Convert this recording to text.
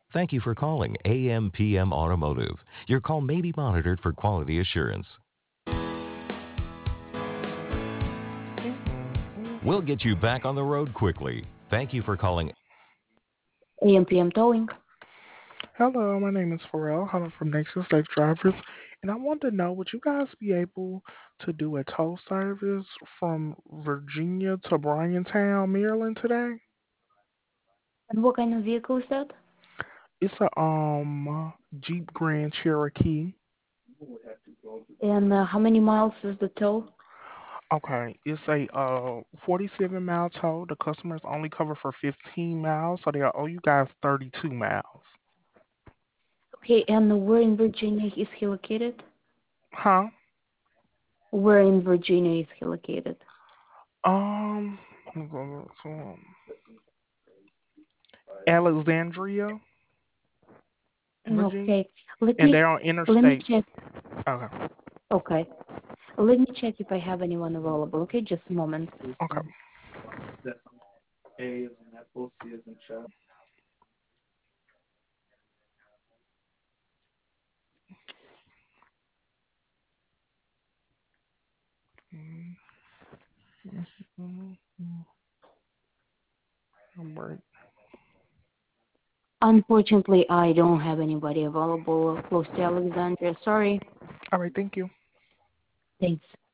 Thank you for calling AMPM Automotive. Your call may be monitored for quality assurance. We'll get you back on the road quickly. Thank you for calling. AMPM Towing. Hello, my name is Pharrell. I'm from Nexus Safe Drivers, and I want to know, would you guys be able to do a tow service from Virginia to Bryantown, Maryland today? And what kind of vehicle is that? It's a Jeep Grand Cherokee. And how many miles is the tow? Okay, it's a 47-mile tow. The customer's only covered for 15 miles, so they'll owe you guys 32 miles. Okay, and where in Virginia is he located? Huh? Where in Virginia is he located? Um, Alexandria, Virginia, Okay, let and me they're on let me Interstate. check. Okay. Okay, let me check if I have anyone available. Okay, just a moment. Okay. Right. Unfortunately, I don't have anybody available close to Alexandria. Sorry. All right. Thank you. Thanks.